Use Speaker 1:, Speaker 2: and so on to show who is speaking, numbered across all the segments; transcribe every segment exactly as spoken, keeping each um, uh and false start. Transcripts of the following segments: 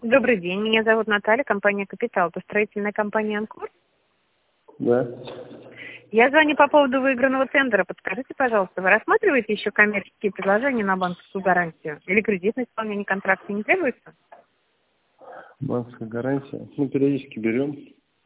Speaker 1: Добрый день, меня зовут Наталья, компания «Капитал». Это строительная компания «Анкор».
Speaker 2: Да.
Speaker 1: Я звоню по поводу выигранного тендера. Подскажите, пожалуйста, вы рассматриваете еще коммерческие предложения на банковскую гарантию? Или кредитное исполнение контракта не требуется?
Speaker 2: Банковская гарантия. Ну, периодически берем.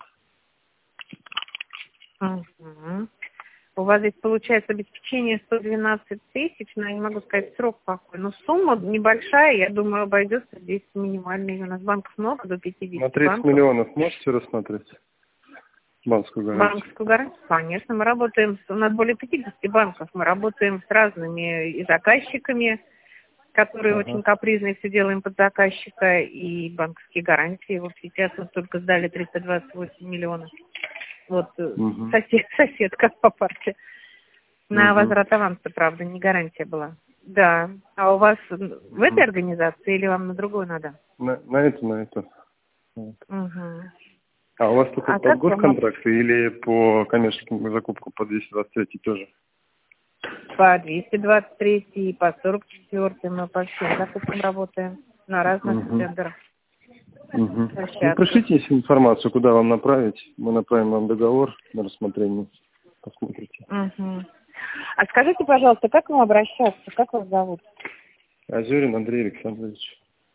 Speaker 1: Угу. У вас здесь получается обеспечение сто двенадцать тысяч, но я не могу сказать срок какой. Но сумма небольшая, я думаю, обойдется здесь минимальной. У нас банков много, до пятидесяти
Speaker 2: На тридцать
Speaker 1: банков.
Speaker 2: миллионов можете рассмотреть? Банковскую гарантию.
Speaker 1: Банковскую гарантию, конечно. Мы работаем, с, у нас более пятидесяти банков. Мы работаем с разными и заказчиками, которые
Speaker 2: Ага.
Speaker 1: очень капризные, все делаем под заказчика, и банковские гарантии. Вот сейчас вот только сдали триста двадцать восемь миллионов. Вот
Speaker 2: Угу.
Speaker 1: сосед, соседка по парте. На
Speaker 2: Угу.
Speaker 1: возврат аванса, правда, не гарантия была. Да. А у вас в этой организации или вам на другую надо?
Speaker 2: На, на это, на это. Вот.
Speaker 1: Угу.
Speaker 2: А у вас только
Speaker 1: А
Speaker 2: под
Speaker 1: как вам?
Speaker 2: госконтракты или по коммерческим закупкам по двести двадцать три тоже?
Speaker 1: По двести двадцать три и по сорок четыре мы по всем закупкам работаем на разных
Speaker 2: Угу.
Speaker 1: тендерах.
Speaker 2: Угу. Ну,
Speaker 1: Площадках.
Speaker 2: пришлите информацию, куда вам направить. Мы направим вам договор на рассмотрение. Посмотрите.
Speaker 1: Угу. А скажите, пожалуйста, как к вам обращаться? Как вас зовут?
Speaker 2: Озерин Андрей Александрович.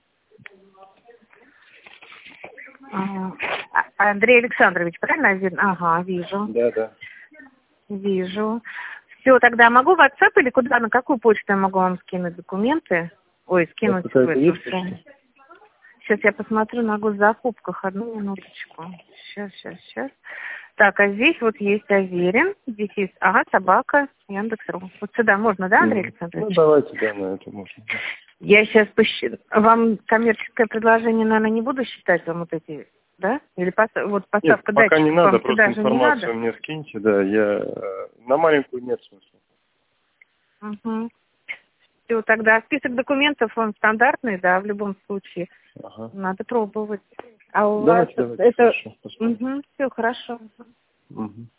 Speaker 1: Ага. А- Андрей Александрович, правильно? Один? Ага, вижу.
Speaker 2: Да, да.
Speaker 1: Вижу. Все, тогда могу в WhatsApp или куда, на какую почту я могу вам скинуть документы? Ой, скинуть в
Speaker 2: какая-то
Speaker 1: эту
Speaker 2: есть
Speaker 1: сумму. Сейчас я посмотрю на госзакупках. Одну минуточку. Сейчас, сейчас, сейчас. Так, а здесь вот есть Аверин. Здесь есть, ага, собака, Яндекс.ру. Вот сюда можно, да, Андрей Александрович?
Speaker 2: Ну, давайте, да, на это можно.
Speaker 1: Я сейчас посчитаю. Вам коммерческое предложение, наверное, не буду считать, вам вот эти, да? Или пос... вот
Speaker 2: Нет,
Speaker 1: поставка
Speaker 2: пока не
Speaker 1: датчиков
Speaker 2: надо,
Speaker 1: вам
Speaker 2: просто
Speaker 1: сюда же не надо?
Speaker 2: информацию мне скиньте, да, я э, на маленькую нет смысла.
Speaker 1: Угу. Все, тогда список документов, он стандартный, да, в любом случае.
Speaker 2: Ага.
Speaker 1: Надо пробовать. А у
Speaker 2: Давайте,
Speaker 1: вас
Speaker 2: давайте,
Speaker 1: это...
Speaker 2: хорошо, посмотрим.
Speaker 1: Угу, все хорошо.
Speaker 2: Угу.